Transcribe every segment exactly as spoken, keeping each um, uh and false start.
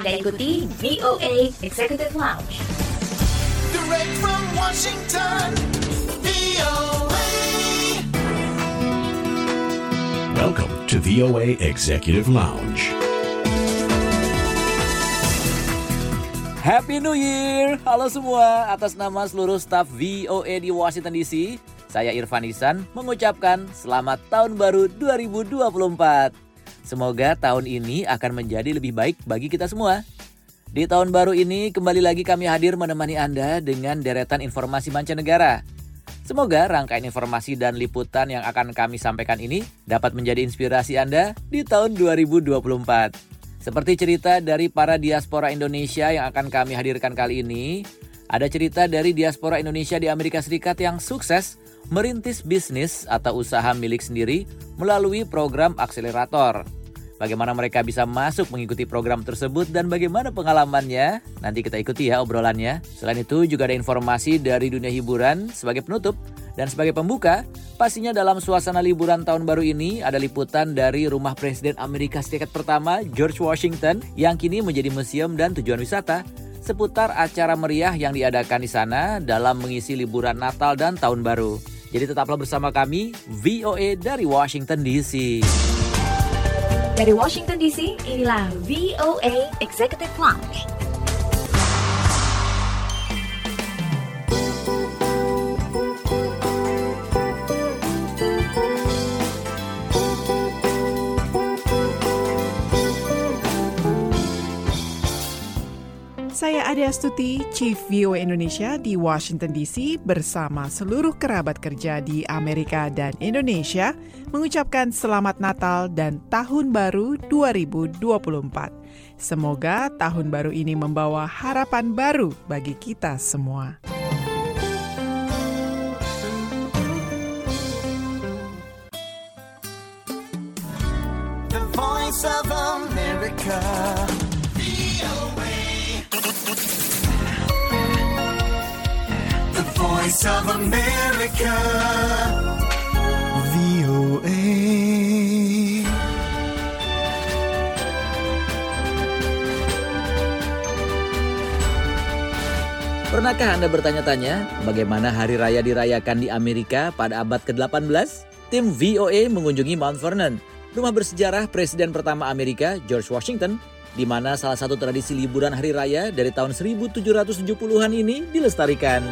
Anda ikuti V O A Executive Lounge. Direct from Washington, V O A. Welcome to V O A Executive Lounge. Happy New Year! Halo semua, atas nama seluruh staf V O A di Washington D C, saya Irfan Ihsan mengucapkan selamat tahun baru dua ribu dua puluh empat. Semoga tahun ini akan menjadi lebih baik bagi kita semua. Di tahun baru ini kembali lagi kami hadir menemani Anda dengan deretan informasi mancanegara. Semoga rangkaian informasi dan liputan yang akan kami sampaikan ini dapat menjadi inspirasi Anda di tahun dua ribu dua puluh empat. Seperti cerita dari para diaspora Indonesia yang akan kami hadirkan kali ini, ada cerita dari diaspora Indonesia di Amerika Serikat yang sukses merintis bisnis atau usaha milik sendiri melalui program akselerator. Bagaimana mereka bisa masuk mengikuti program tersebut dan bagaimana pengalamannya? Nanti kita ikuti ya obrolannya. Selain itu juga ada informasi dari dunia hiburan sebagai penutup. Dan sebagai pembuka, pastinya dalam suasana liburan tahun baru ini ada liputan dari rumah Presiden Amerika Serikat pertama, George Washington, yang kini menjadi museum dan tujuan wisata seputar acara meriah yang diadakan di sana dalam mengisi liburan Natal dan Tahun Baru. Jadi tetaplah bersama kami, V O A dari Washington D C. Dari Washington D C, inilah V O A Executive Lounge. Saya Ade Astuti, Chief V O A Indonesia di Washington D C bersama seluruh kerabat kerja di Amerika dan Indonesia mengucapkan Selamat Natal dan Tahun Baru dua ribu dua puluh empat. Semoga tahun baru ini membawa harapan baru bagi kita semua. The Voice of America. The Voice of America, V O A. Pernahkah Anda bertanya-tanya bagaimana hari raya dirayakan di Amerika pada abad ke delapan belas? Tim V O A mengunjungi Mount Vernon, rumah bersejarah Presiden pertama Amerika, George Washington, di mana salah satu tradisi liburan hari raya dari tahun seribu tujuh ratus tujuh puluhan ini dilestarikan.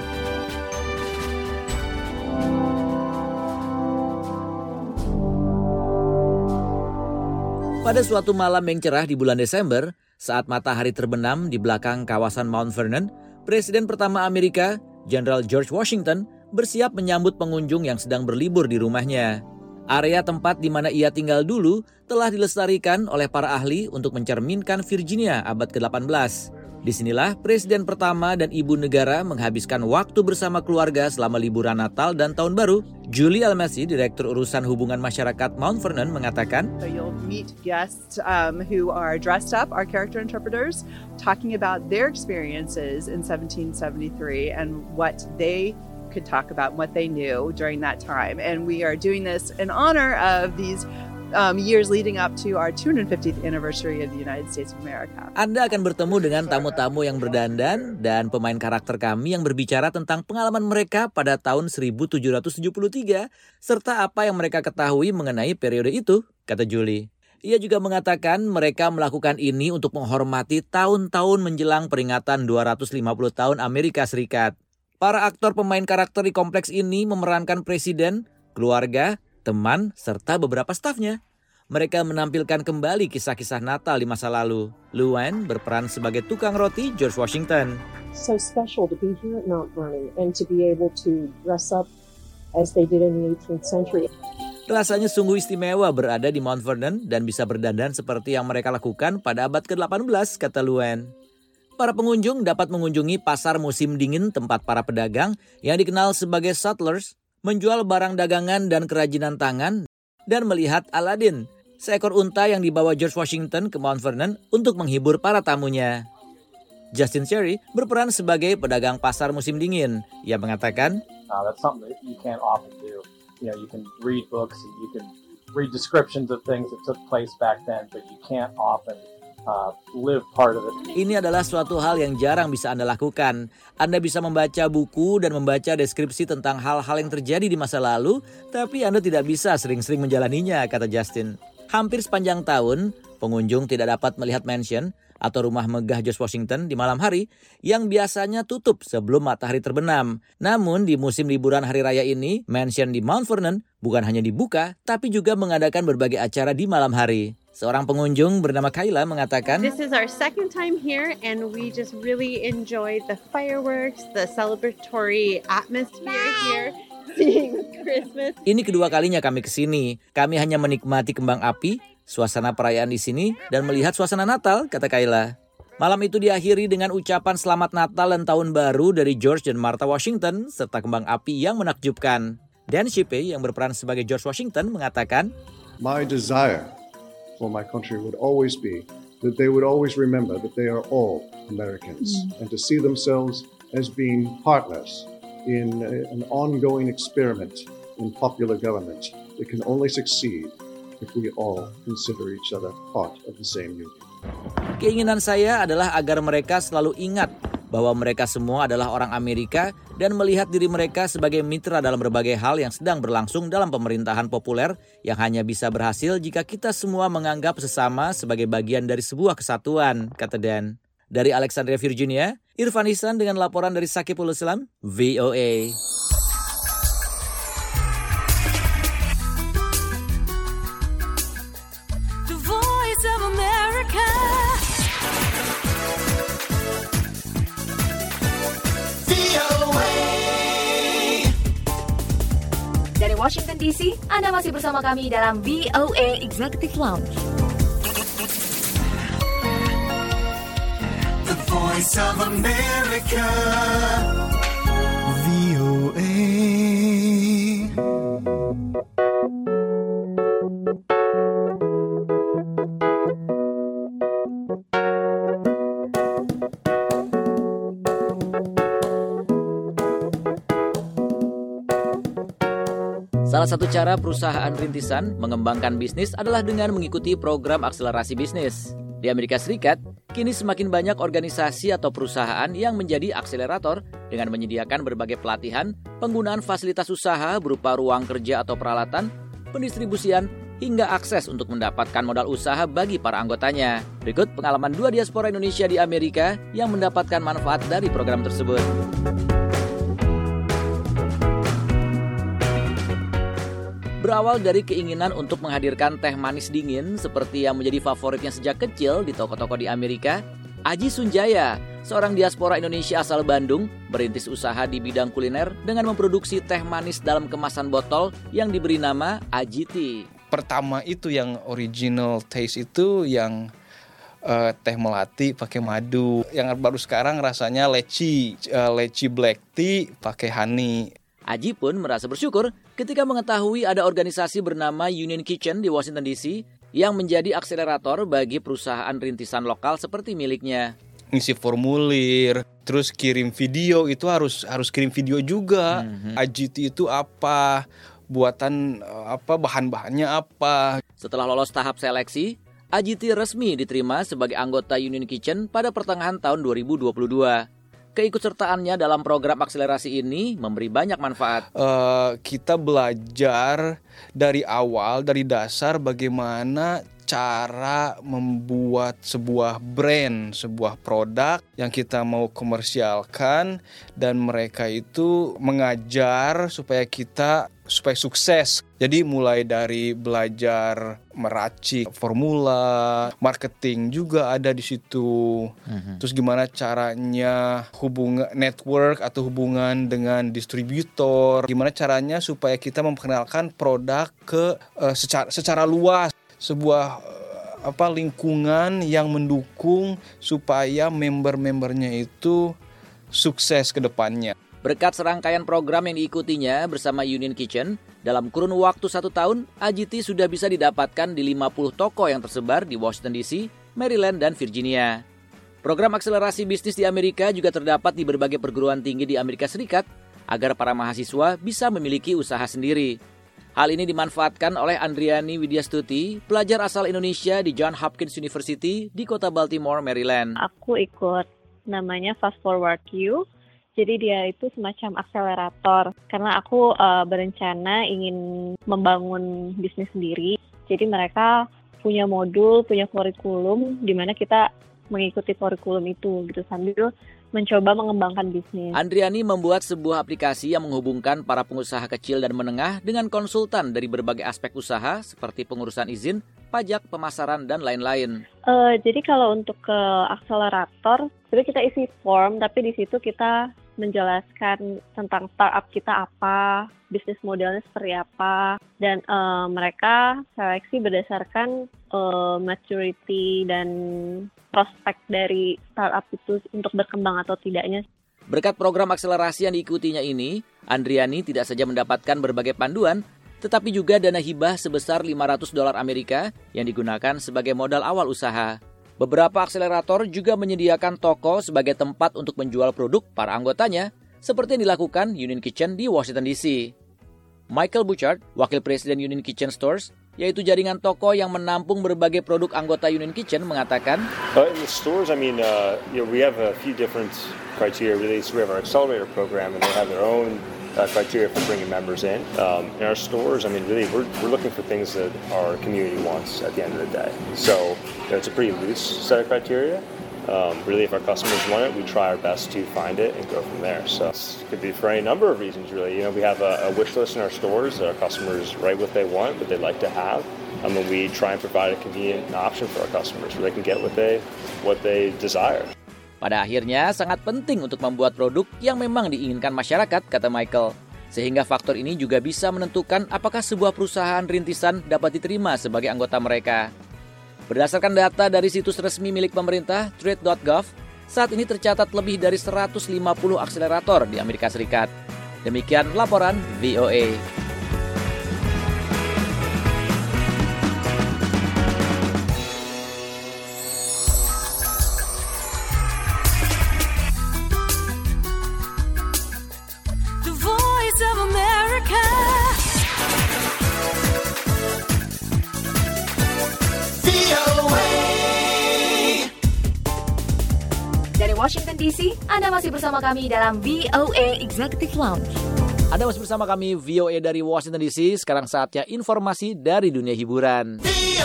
Pada suatu malam yang cerah di bulan Desember, saat matahari terbenam di belakang kawasan Mount Vernon, Presiden pertama Amerika, Jenderal George Washington, bersiap menyambut pengunjung yang sedang berlibur di rumahnya. Area tempat di mana ia tinggal dulu telah dilestarikan oleh para ahli untuk mencerminkan Virginia abad ke delapan belas. Disinilah Presiden pertama dan Ibu Negara menghabiskan waktu bersama keluarga selama liburan Natal dan Tahun Baru. Julie Almasi, Direktur Urusan Hubungan Masyarakat Mount Vernon, mengatakan, So you'll meet guests um, who are dressed up, our character interpreters, talking about their experiences in seventeen seventy-three and what they could talk about, what they knew during that time. And we are doing this in honor of these Um, years leading up to our two hundred fiftieth anniversary of the United States of America. Anda akan bertemu dengan tamu-tamu yang berdandan dan pemain karakter kami yang berbicara tentang pengalaman mereka pada tahun seribu tujuh ratus tujuh puluh tiga serta apa yang mereka ketahui mengenai periode itu, kata Julie. Ia juga mengatakan mereka melakukan ini untuk menghormati tahun-tahun menjelang peringatan dua ratus lima puluh tahun Amerika Serikat. Para aktor pemain karakter di kompleks ini memerankan presiden, keluarga, teman, serta beberapa stafnya. Mereka menampilkan kembali kisah-kisah Natal di masa lalu. Luann berperan sebagai tukang roti George Washington. So special to be here at Mount Vernon and to be able to dress up as they did in the eighteenth century. Rasanya sungguh istimewa berada di Mount Vernon dan bisa berdandan seperti yang mereka lakukan pada abad ke delapan belas, kata Luann. Para pengunjung dapat mengunjungi pasar musim dingin tempat para pedagang yang dikenal sebagai sutlers menjual barang dagangan dan kerajinan tangan, dan melihat Aladdin, seekor unta yang dibawa George Washington ke Mount Vernon untuk menghibur para tamunya. Justin Cherry berperan sebagai pedagang pasar musim dingin. Ia mengatakan, uh, that's something that you can't often do. You know, you can read books and you can read descriptions of things that took place back then, but you can't often uh, live part of it. Ini adalah suatu hal yang jarang bisa Anda lakukan. Anda bisa membaca buku dan membaca deskripsi tentang hal-hal yang terjadi di masa lalu, tapi Anda tidak bisa sering-sering menjalaninya, kata Justin. Hampir sepanjang tahun, pengunjung tidak dapat melihat mansion atau rumah megah George Washington di malam hari yang biasanya tutup sebelum matahari terbenam. Namun di musim liburan hari raya ini, mansion di Mount Vernon bukan hanya dibuka, tapi juga mengadakan berbagai acara di malam hari. Seorang pengunjung bernama Kayla mengatakan, This is our second time here and we just really enjoyed the fireworks, the celebratory atmosphere here. Seeing Christmas. Ini kedua kalinya kami ke sini. Kami hanya menikmati kembang api, suasana perayaan di sini, dan melihat suasana Natal, kata Kayla. Malam itu diakhiri dengan ucapan selamat Natal dan Tahun Baru dari George dan Martha Washington, serta kembang api yang menakjubkan. Dan Shippe yang berperan sebagai George Washington mengatakan, My desire for my country would always be that they would always remember that they are all Americans mm. and to see themselves as being partners in an ongoing experiment in popular government that can only succeed if we all consider each other part of the same union. Keinginan saya adalah agar mereka selalu ingat bahwa mereka semua adalah orang Amerika dan melihat diri mereka sebagai mitra dalam berbagai hal yang sedang berlangsung dalam pemerintahan populer yang hanya bisa berhasil jika kita semua menganggap sesama sebagai bagian dari sebuah kesatuan, kata Dan. Dari Alexandria, Virginia, Irfan Ihsan dengan laporan dari Sakipul Islam, V O A. The Voice of America. V O A. Dari Washington D C, Anda masih bersama kami dalam V O A Executive Lounge. Voice of America, V O A. Salah satu cara perusahaan rintisan mengembangkan bisnis adalah dengan mengikuti program akselerasi bisnis. Di Amerika Serikat, kini semakin banyak organisasi atau perusahaan yang menjadi akselerator dengan menyediakan berbagai pelatihan, penggunaan fasilitas usaha berupa ruang kerja atau peralatan, pendistribusian, hingga akses untuk mendapatkan modal usaha bagi para anggotanya. Berikut pengalaman dua diaspora Indonesia di Amerika yang mendapatkan manfaat dari program tersebut. Berawal dari keinginan untuk menghadirkan teh manis dingin seperti yang menjadi favoritnya sejak kecil di toko-toko di Amerika, Aji Sunjaya, seorang diaspora Indonesia asal Bandung, merintis usaha di bidang kuliner dengan memproduksi teh manis dalam kemasan botol yang diberi nama Aji Tea. Pertama itu yang original taste itu yang uh, teh melati pakai madu. Yang baru sekarang rasanya leci, uh, leci black tea pakai honey. Aji pun merasa bersyukur ketika mengetahui ada organisasi bernama Union Kitchen di Washington D C yang menjadi akselerator bagi perusahaan rintisan lokal seperti miliknya. Ngisi formulir, terus kirim video, itu harus harus kirim video juga. Mm-hmm. Aji Tea itu apa, buatan apa, bahan-bahannya apa. Setelah lolos tahap seleksi, Aji Tea resmi diterima sebagai anggota Union Kitchen pada pertengahan tahun dua ribu dua puluh dua. Keikutsertaannya dalam program akselerasi ini memberi banyak manfaat. Uh, kita belajar dari awal, dari dasar bagaimana cara membuat sebuah brand, sebuah produk yang kita mau komersialkan, dan mereka itu mengajar supaya kita supaya sukses. Jadi mulai dari belajar meracik formula, marketing juga ada di situ. Mm-hmm. Terus gimana caranya hubungan network atau hubungan dengan distributor, gimana caranya supaya kita memperkenalkan produk ke uh, secara secara luas. Sebuah apa lingkungan yang mendukung supaya member-membernya itu sukses ke depannya. Berkat serangkaian program yang diikutinya bersama Union Kitchen, dalam kurun waktu satu tahun, Aji Tea sudah bisa didapatkan di lima puluh toko yang tersebar di Washington D C, Maryland, dan Virginia. Program akselerasi bisnis di Amerika juga terdapat di berbagai perguruan tinggi di Amerika Serikat agar para mahasiswa bisa memiliki usaha sendiri. Hal ini dimanfaatkan oleh Andriani Widyastuti, pelajar asal Indonesia di Johns Hopkins University di kota Baltimore, Maryland. Aku ikut namanya Fast Forward You. Jadi dia itu semacam akselerator. Karena aku uh, berencana ingin membangun bisnis sendiri. Jadi mereka punya modul, punya kurikulum, di mana kita mengikuti kurikulum itu gitu sambil mencoba mengembangkan bisnis. Andriani membuat sebuah aplikasi yang menghubungkan para pengusaha kecil dan menengah dengan konsultan dari berbagai aspek usaha seperti pengurusan izin, pajak, pemasaran, dan lain-lain. Uh, jadi kalau untuk ke akselerator, jadi kita isi form, tapi di situ kita menjelaskan tentang startup kita apa, bisnis modelnya seperti apa, dan uh, mereka seleksi berdasarkan uh, maturity dan prospek dari startup itu untuk berkembang atau tidaknya. Berkat program akselerasi yang diikutinya ini, Andriani tidak saja mendapatkan berbagai panduan, tetapi juga dana hibah sebesar lima ratus dolar Amerika yang digunakan sebagai modal awal usaha. Beberapa akselerator juga menyediakan toko sebagai tempat untuk menjual produk para anggotanya, seperti yang dilakukan Union Kitchen di Washington D C. Michael Bouchard, wakil presiden Union Kitchen Stores, yaitu jaringan toko yang menampung berbagai produk anggota Union Kitchen, mengatakan, uh, in the stores, I mean, uh, you know, we have a few different criteria. Really, so we have our accelerator program, and they have their own uh, criteria for bringing members in. Um, in our stores, I mean, really, we're we're looking for things that our community wants at the end of the day. So, you know, it's a pretty loose set of criteria. Um, really, if our customers want it, we try our best to find it and go from there. So it could be for any number of reasons, really. You know, we have a, a wish list in our stores that our customers write what they want, what they'd like to have, and then we try and provide a convenient option for our customers where they can get what they what they desire. Pada akhirnya, sangat penting untuk membuat produk yang memang diinginkan masyarakat, kata Michael. Sehingga faktor ini juga bisa menentukan apakah sebuah perusahaan rintisan dapat diterima sebagai anggota mereka. Berdasarkan data dari situs resmi milik pemerintah, trade dot gov, saat ini tercatat lebih dari seratus lima puluh akselerator di Amerika Serikat. Demikian laporan V O A. The Voice of America. Dari Washington D C, Anda masih bersama kami dalam V O A Executive Lounge. Anda masih bersama kami V O A dari Washington D C. Sekarang saatnya informasi dari dunia hiburan.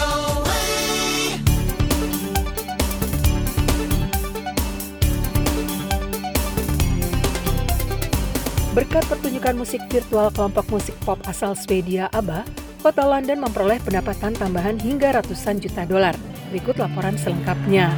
Berkat pertunjukan musik virtual kelompok musik pop asal Swedia ABBA, kota London memperoleh pendapatan tambahan hingga ratusan juta dolar. Berikut laporan selengkapnya.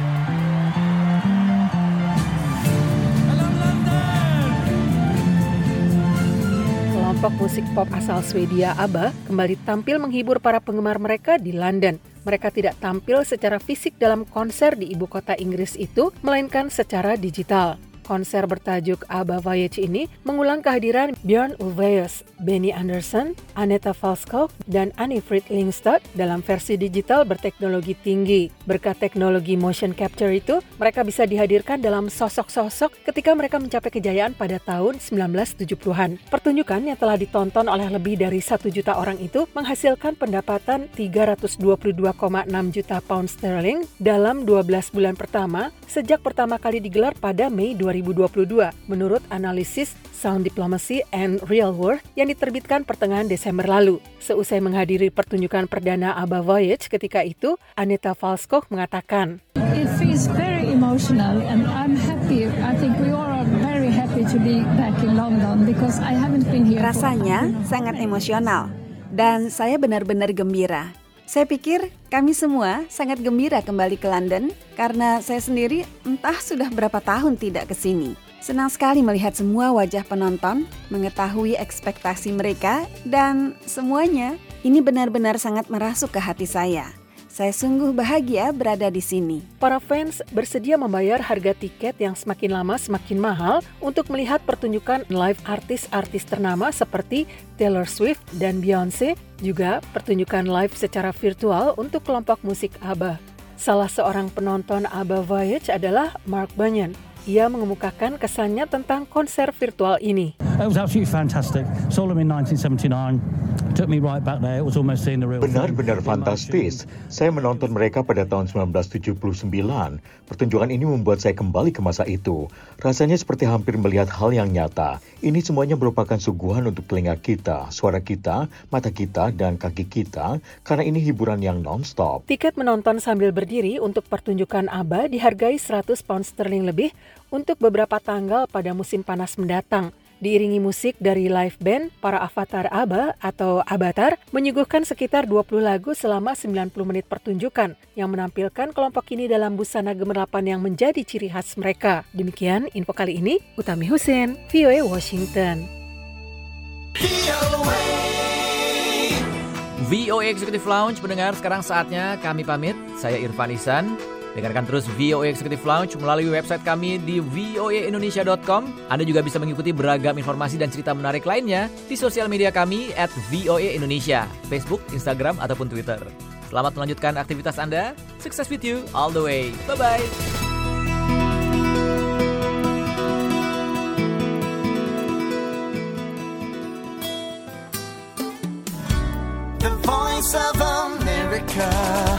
Kelompok musik pop asal Swedia ABBA kembali tampil menghibur para penggemar mereka di London. Mereka tidak tampil secara fisik dalam konser di ibu kota Inggris itu, melainkan secara digital. Konser bertajuk ABBA Voyage ini mengulang kehadiran Björn Ulvaeus, Benny Andersson, Agneta Falskog, dan Anni-Frid Lyngstad dalam versi digital berteknologi tinggi. Berkat teknologi motion capture itu, mereka bisa dihadirkan dalam sosok-sosok ketika mereka mencapai kejayaan pada tahun sembilan belas tujuh puluhan. Pertunjukan yang telah ditonton oleh lebih dari satu juta orang itu menghasilkan pendapatan tiga ratus dua puluh dua koma enam juta pound sterling dalam dua belas bulan pertama sejak pertama kali digelar pada Mei dua ribu dua puluh dua, menurut analisis Sound Diplomacy and Real World yang diterbitkan pertengahan Desember lalu. Seusai menghadiri pertunjukan perdana ABBA Voyage ketika itu, Agneta Falskog mengatakan, It feels very emotional and I'm happy. I think we all are very happy to be back in London because I haven't been here. Rasanya sangat emosional dan saya benar-benar gembira. Saya pikir kami semua sangat gembira kembali ke London karena saya sendiri entah sudah berapa tahun tidak ke sini. Senang sekali melihat semua wajah penonton, mengetahui ekspektasi mereka, dan semuanya ini benar-benar sangat merasuk ke hati saya. Saya sungguh bahagia berada di sini. Para fans bersedia membayar harga tiket yang semakin lama semakin mahal untuk melihat pertunjukan live artis-artis ternama seperti Taylor Swift dan Beyoncé, juga pertunjukan live secara virtual untuk kelompok musik ABBA. Salah seorang penonton ABBA Voyage adalah Mark Bunyan. Ia mengemukakan kesannya tentang konser virtual ini. It was absolutely fantastic. Saw them in nineteen seventy-nine. Benar-benar fantastis. Saya menonton mereka pada tahun sembilan belas tujuh puluh sembilan. Pertunjukan ini membuat saya kembali ke masa itu. Rasanya seperti hampir melihat hal yang nyata. Ini semuanya merupakan suguhan untuk telinga kita, suara kita, mata kita, dan kaki kita, karena ini hiburan yang non-stop. Tiket menonton sambil berdiri untuk pertunjukan ABBA dihargai seratus pound sterling lebih untuk beberapa tanggal pada musim panas mendatang. Diiringi musik dari live band, para avatar ABBA atau Avatar menyuguhkan sekitar dua puluh lagu selama sembilan puluh menit pertunjukan yang menampilkan kelompok ini dalam busana gemerlapan yang menjadi ciri khas mereka. Demikian info kali ini, Utami Husin, V O A Washington. V O A Executive Lounge pendengar, sekarang saatnya kami pamit. Saya Irfan Ihsan. Dengarkan terus V O A Executive Lounge melalui website kami di v o a indonesia dot com. Anda juga bisa mengikuti beragam informasi dan cerita menarik lainnya di sosial media kami at V O A Indonesia, Facebook, Instagram, ataupun Twitter. Selamat melanjutkan aktivitas Anda. Success with you all the way. Bye-bye. The Voice of America.